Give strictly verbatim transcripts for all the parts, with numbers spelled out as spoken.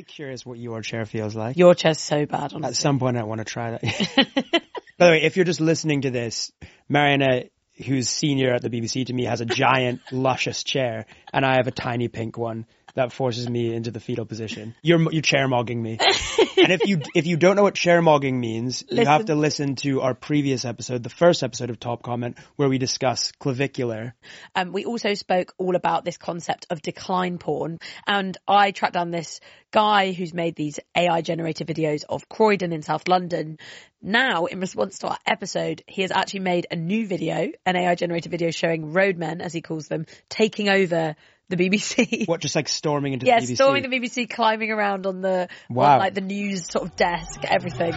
really curious what your chair feels like. Your chair's so bad, honestly. At some point I want to try that. By the way, if you're just listening to this, Mariana, who's senior at the B B C to me, has a giant, luscious chair, and I have a tiny pink one that forces me into the fetal position. You're you're chairmogging me. And if you if you don't know what chairmogging means, listen. You have to listen to our previous episode, the first episode of Top Comment, where we discuss clavicular. Um, we also spoke all about this concept of decline porn, and I tracked down this guy who's made these A I-generated videos of Croydon in South London. Now, in response to our episode, he has actually made a new video, an A I-generated video showing roadmen, as he calls them, taking over the B B C. What, just like storming into yeah, the B B C? Yeah, storming the B B C, climbing around on the wow. on like the news sort of desk, everything.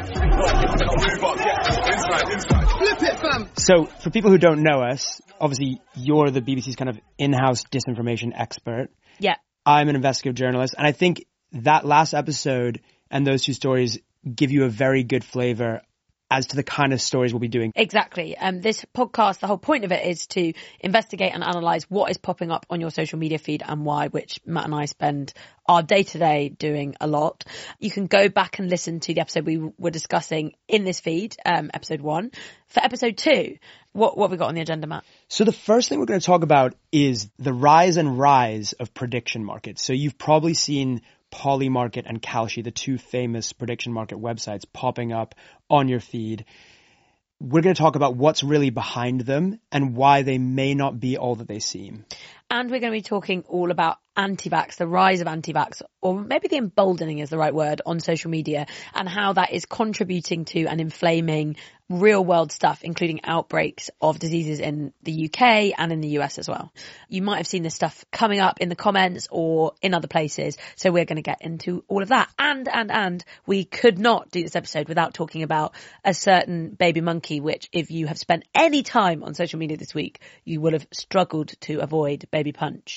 So, for people who don't know us, obviously you're the B B C's kind of in-house disinformation expert. Yeah. I'm an investigative journalist, and I think that last episode and those two stories give you a very good flavor as to the kind of stories we'll be doing. Exactly. Um, this podcast, the whole point of it is to investigate and analyse what is popping up on your social media feed and why, which Matt and I spend our day-to-day doing a lot. You can go back and listen to the episode we were discussing in this feed, um, episode one. For episode two, what what have we got on the agenda, Matt? So the first thing we're going to talk about is the rise and rise of prediction markets. So you've probably seen Polymarket and Kalshi, the two famous prediction market websites, popping up on your feed. We're going to talk about what's really behind them and why they may not be all that they seem. And we're going to be talking all about anti-vax, the rise of anti-vax, or maybe the emboldening is the right word, on social media, and how that is contributing to and inflaming real world stuff, including outbreaks of diseases in the U K and in the U S as well. You might have seen this stuff coming up in the comments or in other places. So we're going to get into all of that. And, and, and we could not do this episode without talking about a certain baby monkey, which if you have spent any time on social media this week, you will have struggled to avoid Baby Punch.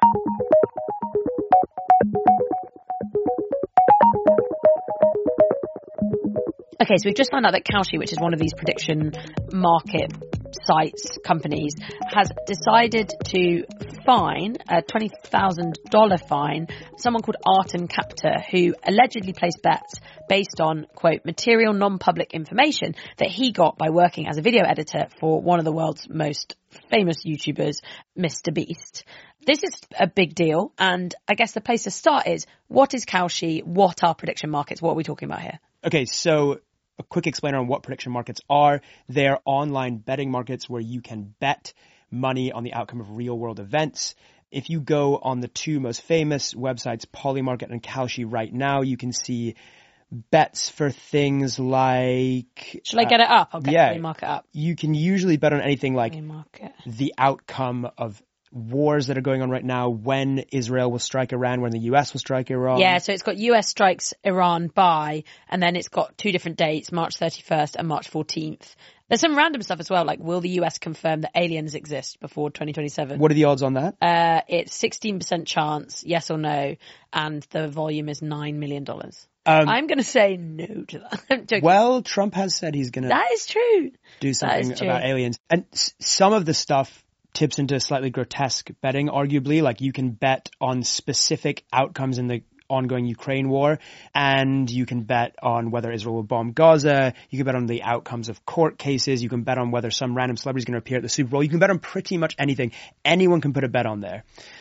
Okay, so we've just found out that Kalshi, which is one of these prediction market sites, companies, has decided to fine, a twenty thousand dollars fine, someone called Arten Kapter, who allegedly placed bets based on, quote, material non-public information that he got by working as a video editor for one of the world's most famous YouTubers, Mister Beast. This is a big deal, and I guess the place to start is, what is Kalshi? What are prediction markets? What are we talking about here? Okay, so a quick explainer on what prediction markets are. They're online betting markets where you can bet money on the outcome of real-world events. If you go on the two most famous websites, Polymarket and Kalshi, right now, you can see bets for things like... Shall I get uh, it up? I'll get yeah, Polymarket up. You can usually bet on anything like Polymarket. The outcome of wars that are going on right now, when Israel will strike Iran, when the U S will strike Iran. Yeah, so it's got U S strikes Iran by, and then it's got two different dates, March thirty-first and March fourteenth. There's some random stuff as well, like will the U S confirm that aliens exist before twenty twenty-seven? What are the odds on that? Uh, it's sixteen percent chance, yes or no, and the volume is nine million dollars. Um, I'm going to say no to that. I'm joking. Well, Trump has said he's going to... That is true. Do something true. about aliens. And s- some of the stuff tips into slightly grotesque betting, arguably. Like you can bet on specific outcomes in the ongoing Ukraine war, and you can bet on whether Israel will bomb Gaza. You can bet on the outcomes of court cases. You can bet on whether some random celebrity is going to appear at the Super Bowl. You can bet on pretty much anything. Anyone can put a bet on there.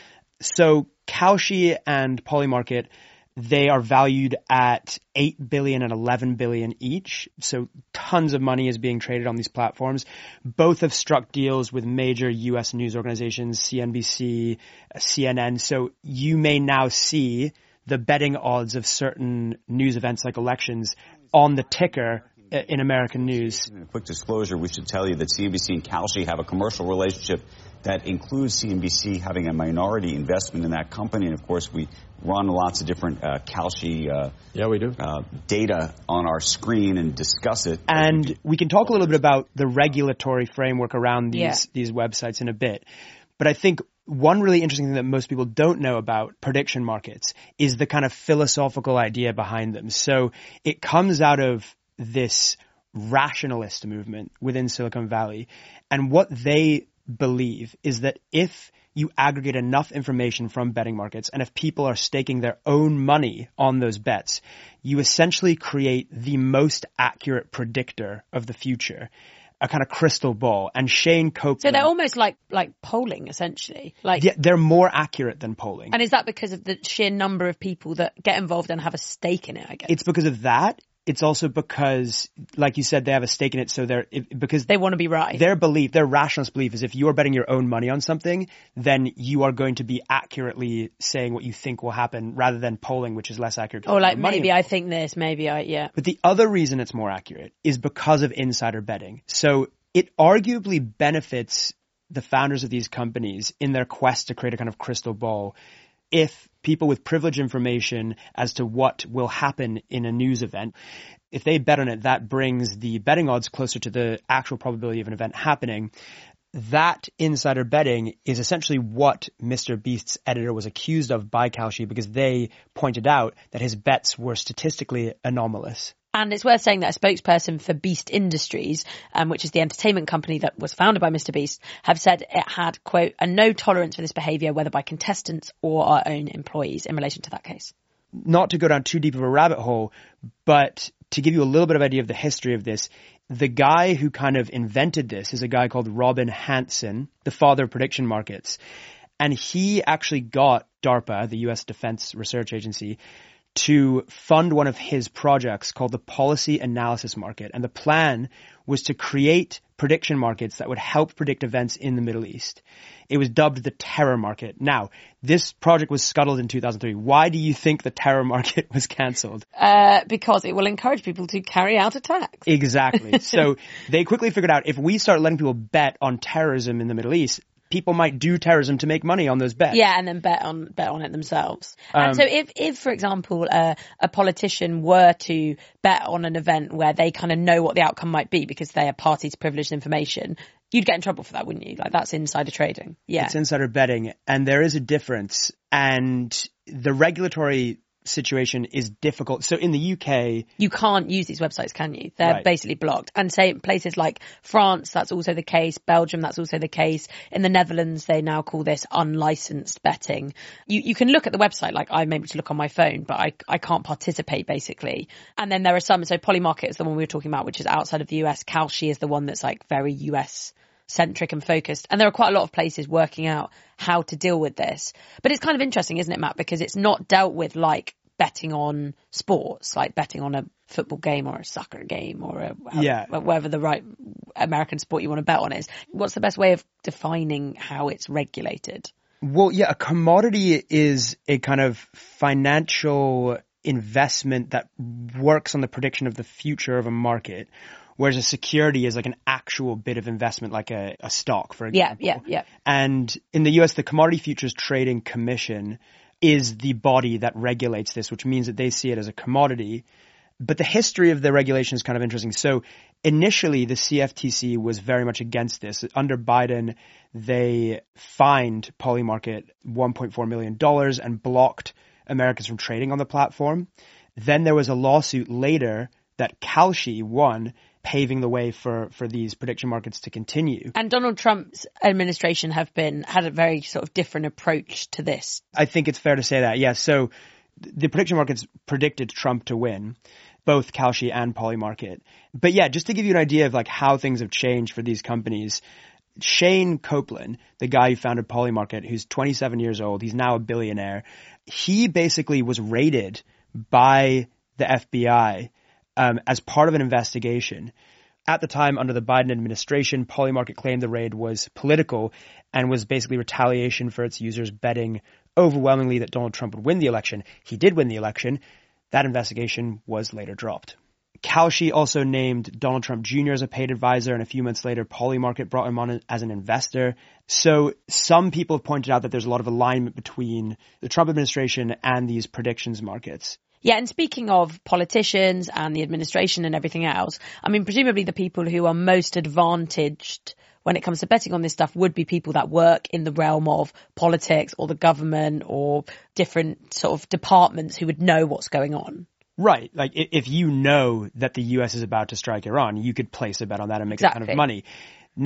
So Kalshi and Polymarket, they are valued at eight billion dollars and eleven billion dollars each. So tons of money is being traded on these platforms. Both have struck deals with major U S news organizations, C N B C, C N N. So you may now see the betting odds of certain news events like elections on the ticker in American news. In a quick disclosure, we should tell you that C N B C and Kalshi have a commercial relationship that includes C N B C having a minority investment in that company. And, of course, we run lots of different uh, Kalshi uh, yeah, we do. Uh, data on our screen and discuss it. And we can talk a little bit about the regulatory framework around these, yeah. these websites in a bit. But I think one really interesting thing that most people don't know about prediction markets is the kind of philosophical idea behind them. So it comes out of this rationalist movement within Silicon Valley. And what they believe is that if you aggregate enough information from betting markets, and if people are staking their own money on those bets, you essentially create the most accurate predictor of the future, a kind of crystal ball. And Shane Copeland... So they're almost like like polling, essentially. Like yeah, they're more accurate than polling. And is that because of the sheer number of people that get involved and have a stake in it, I guess? It's because of that. It's also because, like you said, they have a stake in it, so they're if, because they want to be right. Their belief, their rationalist belief, is if you are betting your own money on something, then you are going to be accurately saying what you think will happen, rather than polling, which is less accurate. Or like maybe I think this, maybe I yeah. But the other reason it's more accurate is because of insider betting. So it arguably benefits the founders of these companies in their quest to create a kind of crystal ball if people with privileged information as to what will happen in a news event, if they bet on it, that brings the betting odds closer to the actual probability of an event happening. That insider betting is essentially what Mister Beast's editor was accused of by Kalshi, because they pointed out that his bets were statistically anomalous. And it's worth saying that a spokesperson for Beast Industries, um, which is the entertainment company that was founded by Mister Beast, have said it had, quote, a no tolerance for this behaviour, whether by contestants or our own employees in relation to that case. Not to go down too deep of a rabbit hole, but to give you a little bit of idea of the history of this, the guy who kind of invented this is a guy called Robin Hanson, the father of prediction markets. And he actually got DARPA, the U S Defense Research Agency, to fund one of his projects called the Policy Analysis Market. And the plan was to create prediction markets that would help predict events in the Middle East. It was dubbed the terror market. Now, this project was scuttled in two thousand three. Why do you think the terror market was cancelled? Uh, because it will encourage people to carry out attacks. Exactly. So they quickly figured out if we start letting people bet on terrorism in the Middle East, people might do terrorism to make money on those bets. Yeah, and then bet on bet on it themselves. Um, and so if, if for example, uh, a politician were to bet on an event where they kind of know what the outcome might be because they are party to privileged information, you'd get in trouble for that, wouldn't you? Like, that's insider trading. Yeah. It's insider betting, and there is a difference. And the regulatory situation is difficult. So in the U K... You can't use these websites, can you? They're right. basically blocked. And say places like France, that's also the case. Belgium, that's also the case. In the Netherlands, they now call this unlicensed betting. You you can look at the website, like I'm able to look on my phone, but I, I can't participate, basically. And then there are some, so Polymarket is the one we were talking about, which is outside of the U S. Kalshi is the one that's like very U S centric and focused. And there are quite a lot of places working out how to deal with this. But it's kind of interesting, isn't it, Matt? Because it's not dealt with like betting on sports, like betting on a football game or a soccer game or a, yeah. a, whatever the right American sport you want to bet on is. What's the best way of defining how it's regulated? Well, yeah, a commodity is a kind of financial investment that works on the prediction of the future of a market. Whereas a security is like an actual bit of investment, like a, a stock, for example. Yeah, yeah, yeah. And in the U S, the Commodity Futures Trading Commission is the body that regulates this, which means that they see it as a commodity. But the history of the regulation is kind of interesting. So initially, the C F T C was very much against this. Under Biden, they fined Polymarket one point four million dollars and blocked Americans from trading on the platform. Then there was a lawsuit later that Kalshi won, paving the way for, for these prediction markets to continue. And Donald Trump's administration have been had a very sort of different approach to this. I think it's fair to say that, yes. So the prediction markets predicted Trump to win, both Kalshi and Polymarket. But yeah, just to give you an idea of like how things have changed for these companies, Shane Copeland, the guy who founded Polymarket, who's twenty-seven years old, he's now a billionaire. He basically was raided by the F B I Um, as part of an investigation. At the time, under the Biden administration, Polymarket claimed the raid was political and was basically retaliation for its users betting overwhelmingly that Donald Trump would win the election. He did win the election. That investigation was later dropped. Kalshi also named Donald Trump Junior as a paid advisor, and a few months later, Polymarket brought him on as an investor. So some people have pointed out that there's a lot of alignment between the Trump administration and these predictions markets. Yeah, and speaking of politicians and the administration and everything else, I mean, presumably the people who are most advantaged when it comes to betting on this stuff would be people that work in the realm of politics or the government or different sort of departments who would know what's going on. Right. Like if you know that the U S is about to strike Iran, you could place a bet on that and make Exactly. a ton of money. Now,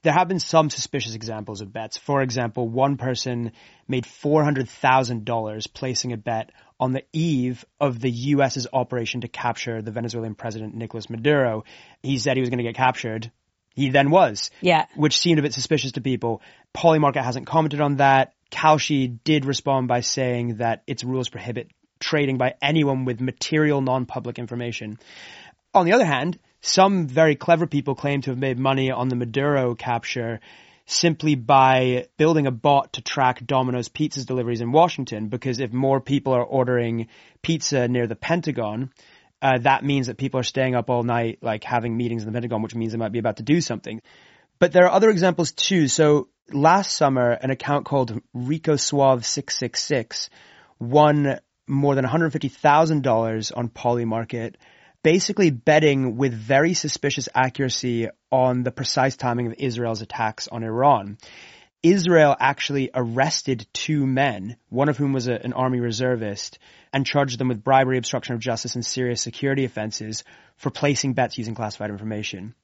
there have been some suspicious examples of bets. For example, one person made four hundred thousand dollars placing a bet on the eve of the U S's operation to capture the Venezuelan president, Nicolas Maduro. He said he was going to get captured. He then was. Yeah. Which seemed a bit suspicious to people. Polymarket hasn't commented on that. Kalshi did respond by saying that its rules prohibit trading by anyone with material non-public information. On the other hand, some very clever people claim to have made money on the Maduro capture simply by building a bot to track Domino's Pizza's deliveries in Washington, because if more people are ordering pizza near the Pentagon, uh, that means that people are staying up all night, like having meetings in the Pentagon, which means they might be about to do something. But there are other examples too. So last summer, an account called Rico Suave six six six won more than one hundred fifty thousand dollars on Polymarket, basically betting with very suspicious accuracy on the precise timing of Israel's attacks on Iran. Israel actually arrested two men, one of whom was a, an army reservist, and charged them with bribery, obstruction of justice, and serious security offenses for placing bets using classified information.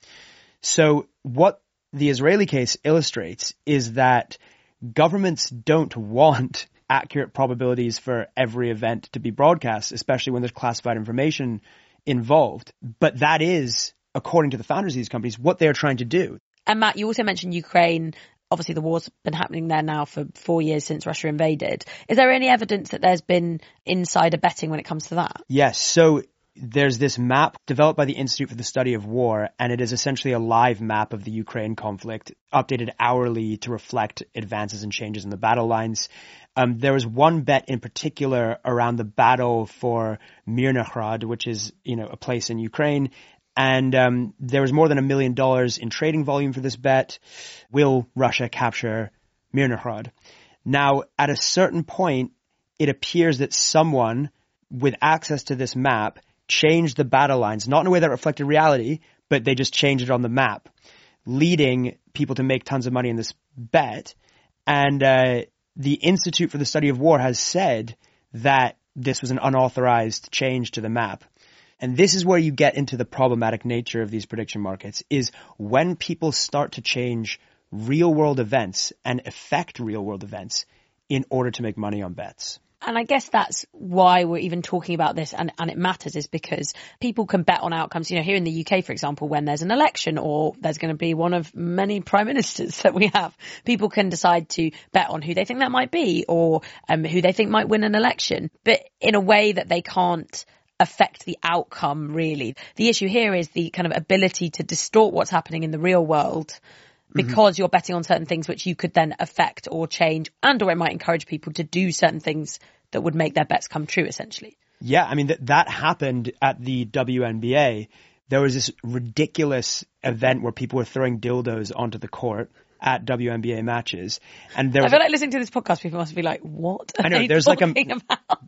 So what the Israeli case illustrates is that governments don't want accurate probabilities for every event to be broadcast, especially when there's classified information involved. But that is, according to the founders of these companies, what they're trying to do. And Matt, you also mentioned Ukraine. Obviously, the war's been happening there now for four years since Russia invaded. Is there any evidence that there's been insider betting when it comes to that? Yes. So there's this map developed by the Institute for the Study of War, and it is essentially a live map of the Ukraine conflict, updated hourly to reflect advances and changes in the battle lines. Um, there was one bet in particular around the battle for Mirnogorod, which is, you know, a place in Ukraine. And um, there was more than a million dollars in trading volume for this bet. Will Russia capture Mirnogorod? Now, at a certain point, it appears that someone with access to this map changed the battle lines, not in a way that reflected reality, but they just changed it on the map, leading people to make tons of money in this bet. And uh, the Institute for the Study of War has said that this was an unauthorized change to the map. And this is where you get into the problematic nature of these prediction markets, is when people start to change real world events and affect real world events in order to make money on bets. And I guess that's why we're even talking about this, and, and it matters, is because people can bet on outcomes. You know, here in the U K, for example, when there's an election or there's going to be one of many prime ministers that we have, people can decide to bet on who they think that might be, or um, who they think might win an election, but in a way that they can't affect the outcome, really. The issue here is the kind of ability to distort what's happening in the real world, because mm-hmm. you're betting on certain things which you could then affect or change, and or it might encourage people to do certain things that would make their bets come true, essentially. Yeah, I mean, th- that happened at the W N B A. There was this ridiculous event where people were throwing dildos onto the court at W N B A matches. And there was I feel like listening to this podcast, people must be like, what are I know, they there's talking like a, about?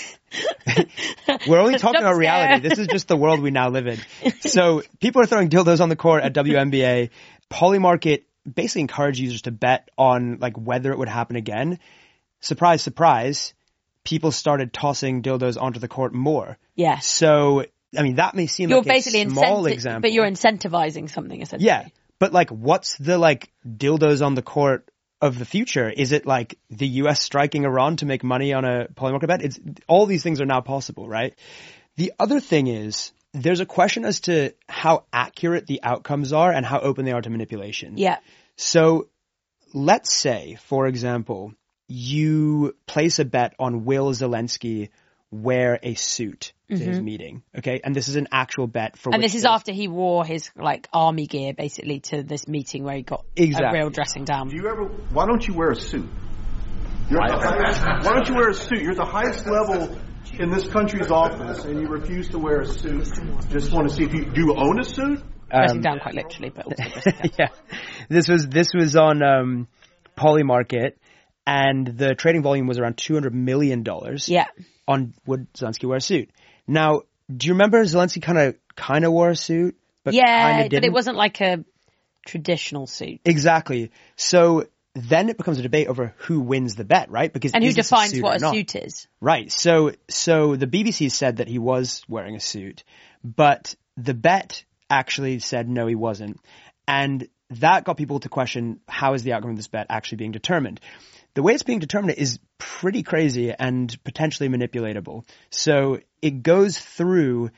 We're only talking about reality. This is just the world we now live in. So people are throwing dildos on the court at W N B A. Polymarket basically encouraged users to bet on like whether it would happen again. Surprise, surprise. People started tossing dildos onto the court more. Yeah. So, I mean, that may seem you're like basically a small incenti- example. But you're incentivizing something, essentially. Yeah. But like, what's the like dildos on the court of the future? Is it like the U S striking Iran to make money on a Polymarket bet? It's all these things are now possible, right? The other thing is there's a question as to how accurate the outcomes are and how open they are to manipulation. Yeah. So let's say, for example, you place a bet on will Zelensky wear a suit to mm-hmm. his meeting, okay? And this is an actual bet for And which this is there's... after he wore his, like, army gear, basically, to this meeting where he got exactly. a real dressing down. Do you ever... Why don't you wear a suit? You're the highest, why don't you wear a suit? You're the highest level in this country's office, and you refuse to wear a suit. Just want to see if you... Do you own a suit? Dressing Um, down quite literally, but also dressing down. yeah. This was, this was on um, Polymarket, and the trading volume was around two hundred million dollars. Yeah. On would Zelensky wear a suit? Now, do you remember Zelensky kind of kind of wore a suit, but yeah, kind of didn't? But it wasn't like a traditional suit. Exactly. So then it becomes a debate over who wins the bet, right? Because and who is this defines a suit what or a not? suit is? Right. So so the B B C said that he was wearing a suit, but the bet actually said no, he wasn't. And that got people to question, how is the outcome of this bet actually being determined? The way it's being determined is pretty crazy and potentially manipulatable. So it goes through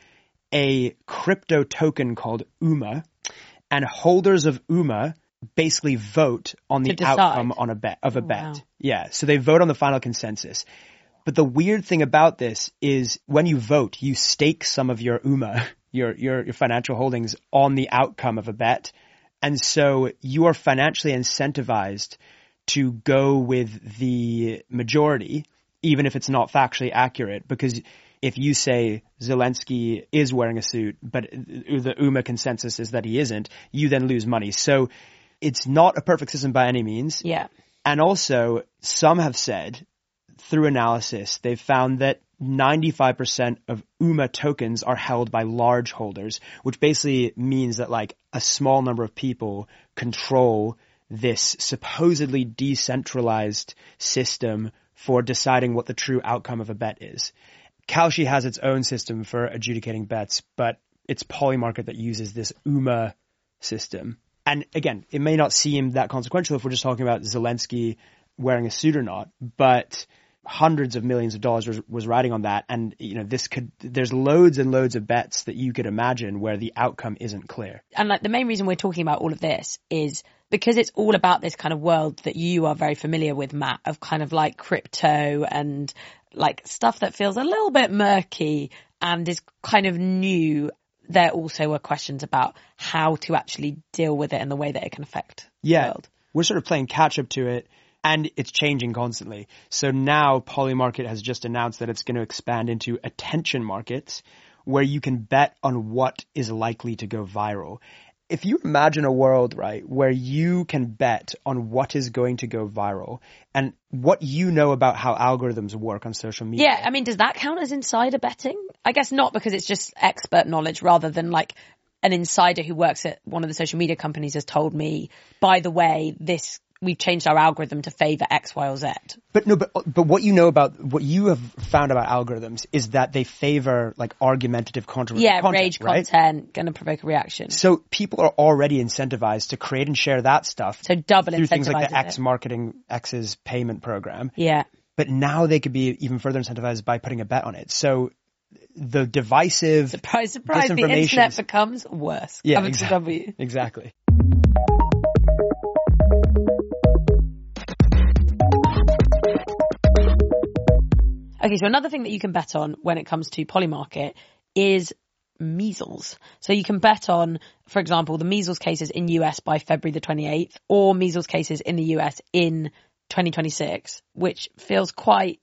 a crypto token called U M A, and holders of U M A basically vote on the outcome on a bet of a oh, bet. Wow. Yeah. So they vote on the final consensus. But the weird thing about this is when you vote, you stake some of your U M A, your, your, your financial holdings on the outcome of a bet. And so you are financially incentivized to go with the majority, even if it's not factually accurate, because if you say Zelensky is wearing a suit, but the U M A consensus is that he isn't, you then lose money. So it's not a perfect system by any means. Yeah. And also, some have said, through analysis, they've found that ninety-five percent of U M A tokens are held by large holders, which basically means that like a small number of people control this supposedly decentralized system for deciding what the true outcome of a bet is. Kalshi has its own system for adjudicating bets, but it's Polymarket that uses this U M A system. And again, it may not seem that consequential if we're just talking about Zelensky wearing a suit or not, but hundreds of millions of dollars was, was riding on that. And, you know, this could, there's loads and loads of bets that you could imagine where the outcome isn't clear. And like the main reason we're talking about all of this is because it's all about this kind of world that you are very familiar with, Matt, of kind of like crypto and like stuff that feels a little bit murky and is kind of new. There also were questions about how to actually deal with it and the way that it can affect yeah, the world. We're sort of playing catch up to it, and it's changing constantly. So now Polymarket has just announced that it's going to expand into attention markets where you can bet on what is likely to go viral. If you imagine a world, right, where you can bet on what is going to go viral and what you know about how algorithms work on social media. Yeah, I mean, does that count as insider betting? I guess not, because it's just expert knowledge rather than like an insider who works at one of the social media companies has told me, by the way, this we've changed our algorithm to favor X, Y, or Z. But no, but but what you know about what you have found about algorithms is that they favor like argumentative controversial yeah, content, rage right? content, going to provoke a reaction. So people are already incentivized to create and share that stuff. So double through things like the incentivizes X it. marketing X's payment program. Yeah. But now they could be even further incentivized by putting a bet on it. So the divisive Surprise, surprise, the disinformation- internet becomes worse. Yeah, Coming to exactly. W. Exactly. Okay, so another thing that you can bet on when it comes to Polymarket is measles. So you can bet on, for example, the measles cases in U S by February the twenty-eighth or measles cases in the U S in twenty twenty-six, which feels quite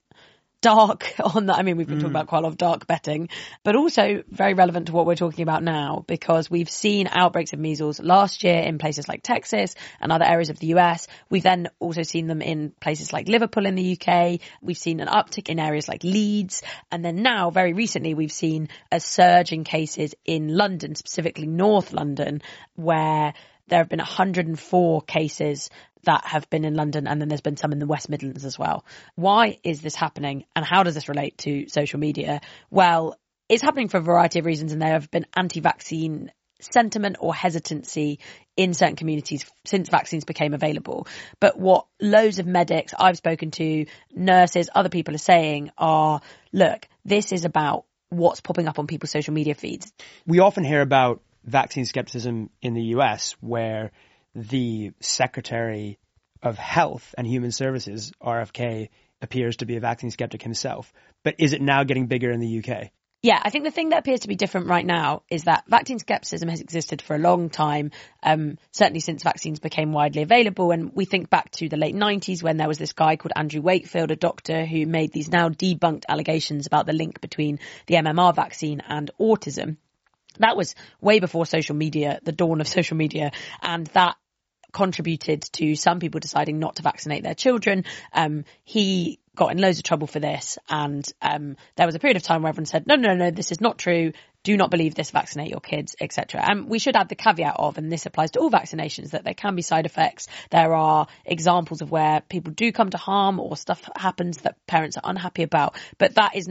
dark on that. I mean, we've been mm. talking about quite a lot of dark betting, but also very relevant to what we're talking about now, because we've seen outbreaks of measles last year in places like Texas and other areas of the U S. We've then also seen them in places like Liverpool in the U K. We've seen an uptick in areas like Leeds. And then now, very recently, we've seen a surge in cases in London, specifically North London, where there have been one hundred four cases that have been in London, and then there's been some in the West Midlands as well. Why is this happening, and how does this relate to social media? Well, it's happening for a variety of reasons, and there have been anti-vaccine sentiment or hesitancy in certain communities since vaccines became available. But what loads of medics I've spoken to, nurses, other people are saying are, look, this is about what's popping up on people's social media feeds. We often hear about vaccine skepticism in the U S, where the Secretary of Health and Human Services, R F K, appears to be a vaccine skeptic himself. But is it now getting bigger in the U K? Yeah, I think the thing that appears to be different right now is that vaccine skepticism has existed for a long time, um, certainly since vaccines became widely available. And we think back to the late nineties when there was this guy called Andrew Wakefield, a doctor, who made these now debunked allegations about the link between the M M R vaccine and autism. That was way before social media, the dawn of social media, and that contributed to some people deciding not to vaccinate their children. Um, he got in loads of trouble for this, and um, there was a period of time where everyone said, no, no, no, this is not true. Do not believe this, vaccinate your kids, et cetera. And we should add the caveat of, and this applies to all vaccinations, that there can be side effects. There are examples of where people do come to harm or stuff happens that parents are unhappy about, but that is not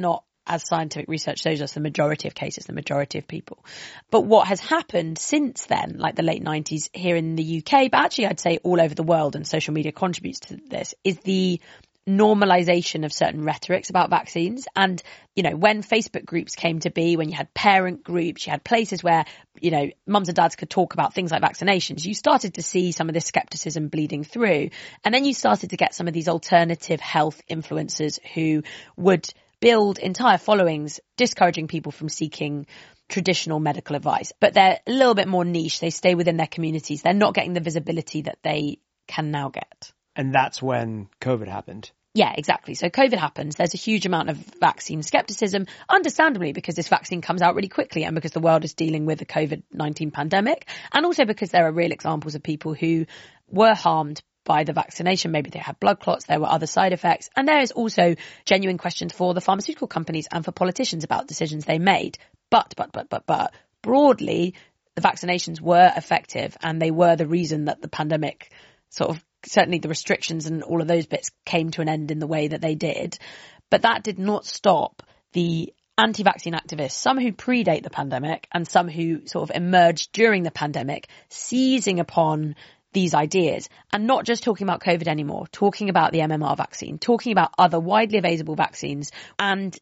as scientific research shows us, the majority of cases, the majority of people. But what has happened since then, like the late nineties here in the U K, but actually I'd say all over the world, and social media contributes to this, is the normalization of certain rhetorics about vaccines. And, you know, when Facebook groups came to be, when you had parent groups, you had places where, you know, mums and dads could talk about things like vaccinations, you started to see some of this skepticism bleeding through. And then you started to get some of these alternative health influencers who would build entire followings discouraging people from seeking traditional medical advice. But they're a little bit more niche. They stay within their communities. They're not getting the visibility that they can now get. And that's when COVID happened. Yeah, exactly. So COVID happens. There's a huge amount of vaccine skepticism, understandably, because this vaccine comes out really quickly and because the world is dealing with the COVID nineteen pandemic, and also because there are real examples of people who were harmed by the vaccination. Maybe they had blood clots, there were other side effects. And there is also genuine questions for the pharmaceutical companies and for politicians about decisions they made. But, but, but, but, but, broadly, the vaccinations were effective and they were the reason that the pandemic sort of, certainly the restrictions and all of those bits came to an end in the way that they did. But that did not stop the anti-vaccine activists, some who predate the pandemic and some who sort of emerged during the pandemic, seizing upon these ideas and not just talking about COVID anymore, talking about the M M R vaccine, talking about other widely available vaccines. And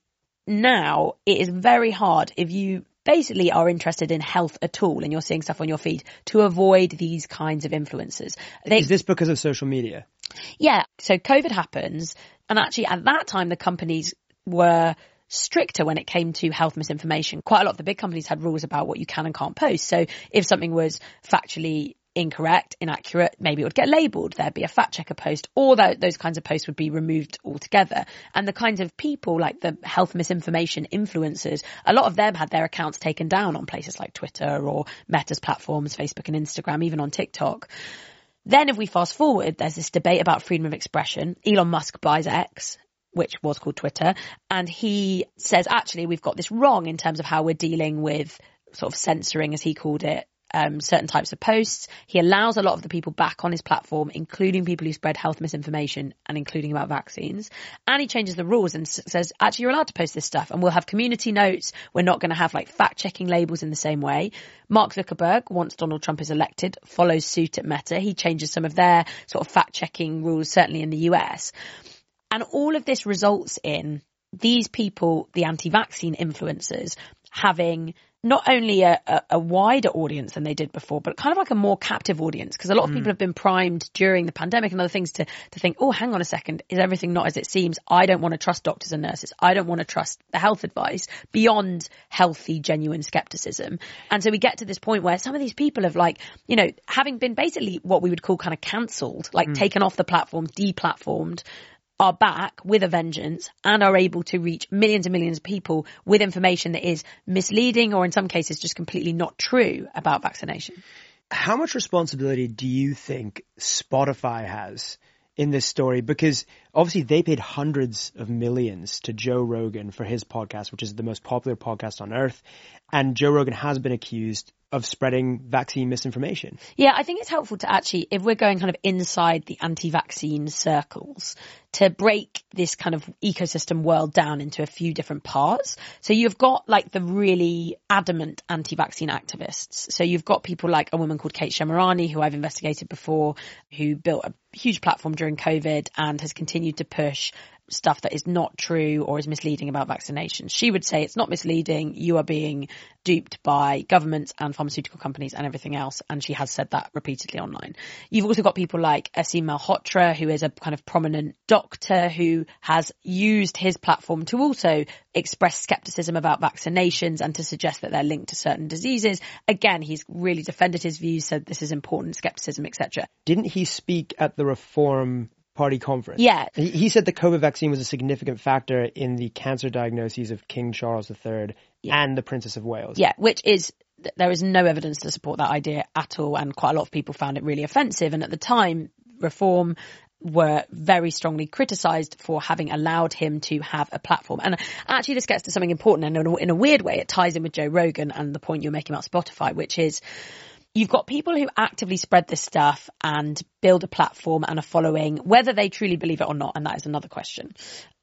now it is very hard, if you basically are interested in health at all and you're seeing stuff on your feed, to avoid these kinds of influences. They, Is this because of social media? Yeah. So COVID happens, and actually at that time the companies were stricter when it came to health misinformation. Quite a lot of the big companies had rules about what you can and can't post. So if something was factually incorrect, inaccurate, maybe it would get labelled, there'd be a fact checker post, or that those kinds of posts would be removed altogether. And the kinds of people like the health misinformation influencers, a lot of them had their accounts taken down on places like Twitter or Meta's platforms, Facebook and Instagram, even on TikTok. Then if we fast forward, there's this debate about freedom of expression. Elon Musk buys X, which was called Twitter, and he says, actually, we've got this wrong in terms of how we're dealing with sort of censoring, as he called it, Um, certain types of posts. He allows a lot of the people back on his platform, including people who spread health misinformation and including about vaccines. And he changes the rules and s- says, actually, you're allowed to post this stuff and we'll have community notes. We're not going to have like fact checking labels in the same way. Mark Zuckerberg, once Donald Trump is elected, follows suit at Meta. He changes some of their sort of fact checking rules, certainly in the U S. And all of this results in these people, the anti-vaccine influencers, having not only a, a, a wider audience than they did before, but kind of like a more captive audience, because a lot of mm. people have been primed during the pandemic and other things to, to think, oh, hang on a second, is everything not as it seems? I don't want to trust doctors and nurses. I don't want to trust the health advice beyond healthy, genuine skepticism. And so we get to this point where some of these people have like, you know, having been basically what we would call kind of cancelled, like mm. taken off the platform, deplatformed, are back with a vengeance and are able to reach millions and millions of people with information that is misleading or in some cases just completely not true about vaccination. How much responsibility do you think Spotify has in this story? Because obviously they paid hundreds of millions to Joe Rogan for his podcast, which is the most popular podcast on earth. And Joe Rogan has been accused of spreading vaccine misinformation. Yeah, I think it's helpful to actually, if we're going kind of inside the anti-vaccine circles, to break this kind of ecosystem world down into a few different parts. So you've got like the really adamant anti-vaccine activists. So you've got people like a woman called Kate Shemirani, who I've investigated before, who built a huge platform during COVID and has continued to push stuff that is not true or is misleading about vaccinations. She would say it's not misleading. You are being duped by governments and pharmaceutical companies and everything else. And she has said that repeatedly online. You've also got people like Aseem Malhotra, who is a kind of prominent doctor who has used his platform to also express skepticism about vaccinations and to suggest that they're linked to certain diseases. Again, he's really defended his views, said this is important, skepticism, et cetera. Didn't he speak at the Reform Party conference? Yeah. He, he said the COVID vaccine was a significant factor in the cancer diagnoses of King Charles the Third yeah. and the Princess of Wales. Yeah, which is, there is no evidence to support that idea at all. And quite a lot of people found it really offensive. And at the time, Reform were very strongly criticised for having allowed him to have a platform. And actually this gets to something important, and in a, in a weird way, it ties in with Joe Rogan and the point you're making about Spotify, which is you've got people who actively spread this stuff and build a platform and a following, whether they truly believe it or not, and that is another question.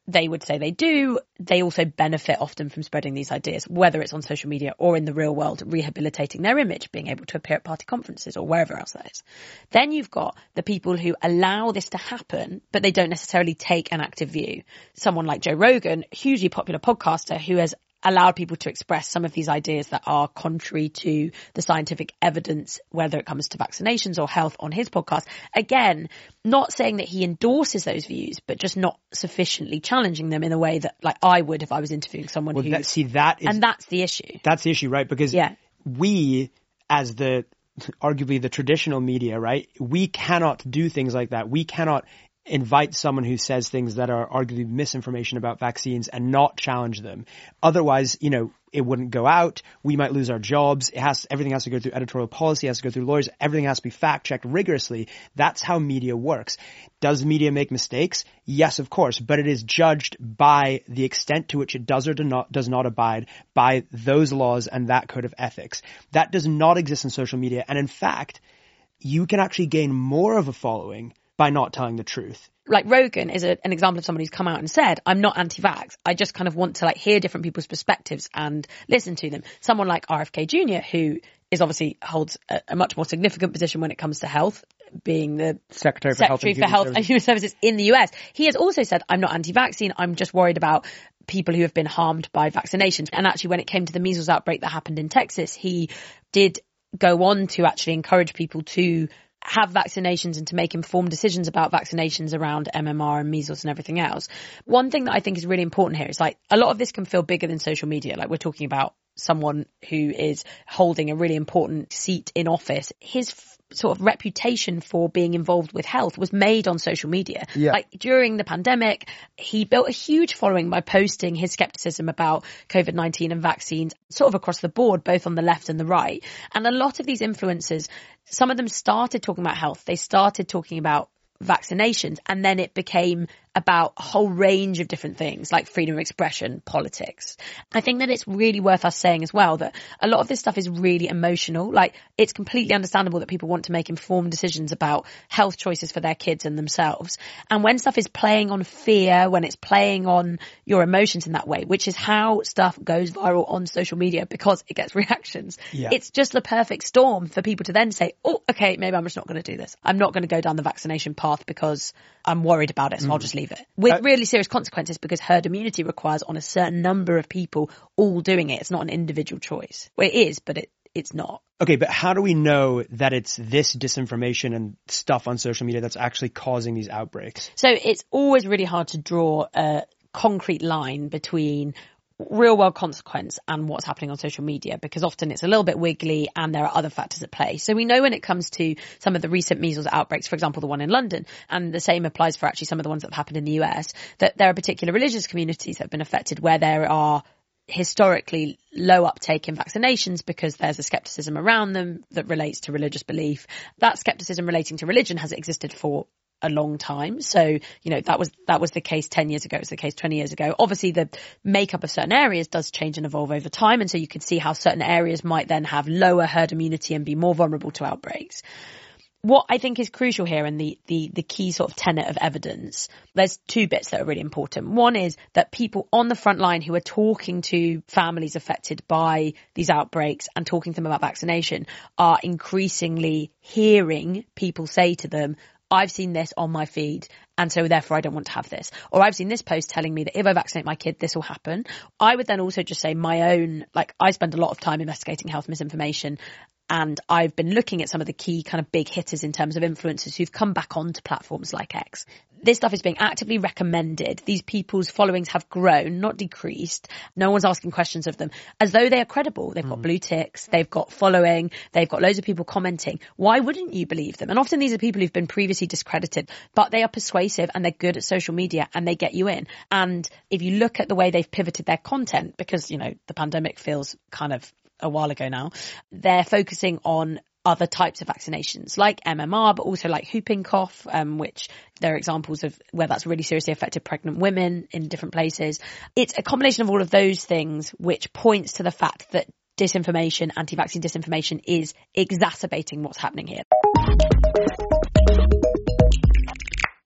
they would say they do. They also benefit often from spreading these ideas, whether it's on social media or in the real world, rehabilitating their image, being able to appear at party conferences or wherever else that is. Then you've got the people who allow this to happen, but they don't necessarily take an active view. Someone like Joe Rogan, hugely popular podcaster who has allowed people to express some of these ideas that are contrary to the scientific evidence, whether it comes to vaccinations or health, on his podcast. Again, not saying that he endorses those views, but just not sufficiently challenging them in a way that, like, I would if I was interviewing someone well, who... That, see, that is... And that's the issue. That's the issue, right? Because yeah. we, as the, arguably the traditional media, right, we cannot do things like that. We cannot invite someone who says things that are arguably misinformation about vaccines and not challenge them. Otherwise, you know, it wouldn't go out. We might lose our jobs. It has, everything has to go through editorial policy, has to go through lawyers. Everything has to be fact checked rigorously. That's how media works. Does media make mistakes? Yes, of course, but it is judged by the extent to which it does or do not, does not abide by those laws and that code of ethics. That does not exist in social media. And in fact, you can actually gain more of a following by not telling the truth. Like Rogan is a, an example of someone who's come out and said, I'm not anti-vax. I just kind of want to like hear different people's perspectives and listen to them. Someone like R F K Junior, who is obviously holds a, a much more significant position when it comes to health, being the Secretary for Secretary Health, for and, Health Human and Human Services in the U S. He has also said, I'm not anti-vaccine. I'm just worried about people who have been harmed by vaccinations. And actually, when it came to the measles outbreak that happened in Texas, he did go on to actually encourage people to have vaccinations and to make informed decisions about vaccinations around M M R and measles and everything else. One thing that I think is really important here is like a lot of this can feel bigger than social media. Like we're talking about someone who is holding a really important seat in office. His f- sort of reputation for being involved with health was made on social media. Yeah. Like during the pandemic, he built a huge following by posting his skepticism about COVID nineteen and vaccines sort of across the board, both on the left and the right. And a lot of these influencers, some of them started talking about health. They started talking about vaccinations, and then it became about a whole range of different things like freedom of expression, politics. I think that it's really worth us saying as well that a lot of this stuff is really emotional. Like it's completely understandable that people want to make informed decisions about health choices for their kids and themselves. And when stuff is playing on fear, when it's playing on your emotions in that way, which is how stuff goes viral on social media because it gets reactions, yeah. It's just the perfect storm for people to then say, oh, okay, maybe I'm just not going to do this. I'm not going to go down the vaccination path because I'm worried about it, so mm. I'll just leave it. With uh, really serious consequences because herd immunity requires on a certain number of people all doing it. It's not an individual choice. Well, it is, but it, it's not. Okay, but how do we know that it's this disinformation and stuff on social media that's actually causing these outbreaks? So it's always really hard to draw a concrete line between real world consequence and what's happening on social media because often it's a little bit wiggly and there are other factors at play. So we know when it comes to some of the recent measles outbreaks, for example, the one in London, and the same applies for actually some of the ones that have happened in the U S, that there are particular religious communities that have been affected where there are historically low uptake in vaccinations because there's a skepticism around them that relates to religious belief. That skepticism relating to religion has existed for a long time. So, you know, that was, that was the case ten years ago. It was the case twenty years ago. Obviously the makeup of certain areas does change and evolve over time. And so you can see how certain areas might then have lower herd immunity and be more vulnerable to outbreaks. What I think is crucial here and the, the, the key sort of tenet of evidence, there's two bits that are really important. One is that people on the front line who are talking to families affected by these outbreaks and talking to them about vaccination are increasingly hearing people say to them, I've seen this on my feed and so therefore I don't want to have this. Or I've seen this post telling me that if I vaccinate my kid, this will happen. I would then also just say my own, like I spend a lot of time investigating health misinformation and I've been looking at some of the key kind of big hitters in terms of influencers who've come back onto platforms like X. This stuff is being actively recommended. These people's followings have grown, not decreased. No one's asking questions of them as though they are credible. They've got mm. blue ticks. They've got following. They've got loads of people commenting. Why wouldn't you believe them? And often these are people who've been previously discredited, but they are persuasive and they're good at social media and they get you in. And if you look at the way they've pivoted their content, because, you know, the pandemic feels kind of a while ago now, they're focusing on other types of vaccinations like M M R, but also like whooping cough, um, which there are examples of where that's really seriously affected pregnant women in different places. It's a combination of all of those things which points to the fact that disinformation, anti-vaccine disinformation is exacerbating what's happening here.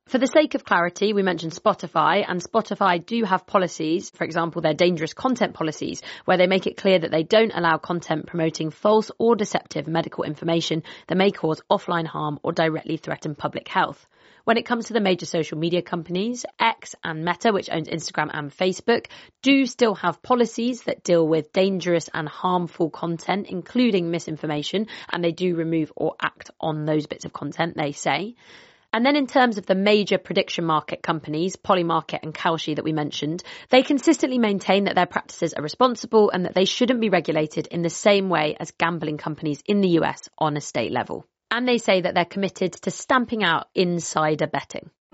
For the sake of clarity, we mentioned Spotify, and Spotify do have policies, for example, their dangerous content policies, where they make it clear that they don't allow content promoting false or deceptive medical information that may cause offline harm or directly threaten public health. When it comes to the major social media companies, X and Meta, which owns Instagram and Facebook, do still have policies that deal with dangerous and harmful content, including misinformation, and they do remove or act on those bits of content, they say. And then in terms of the major prediction market companies, Polymarket and Kalshi that we mentioned, they consistently maintain that their practices are responsible and that they shouldn't be regulated in the same way as gambling companies in the U S on a state level. And they say that they're committed to stamping out insider betting.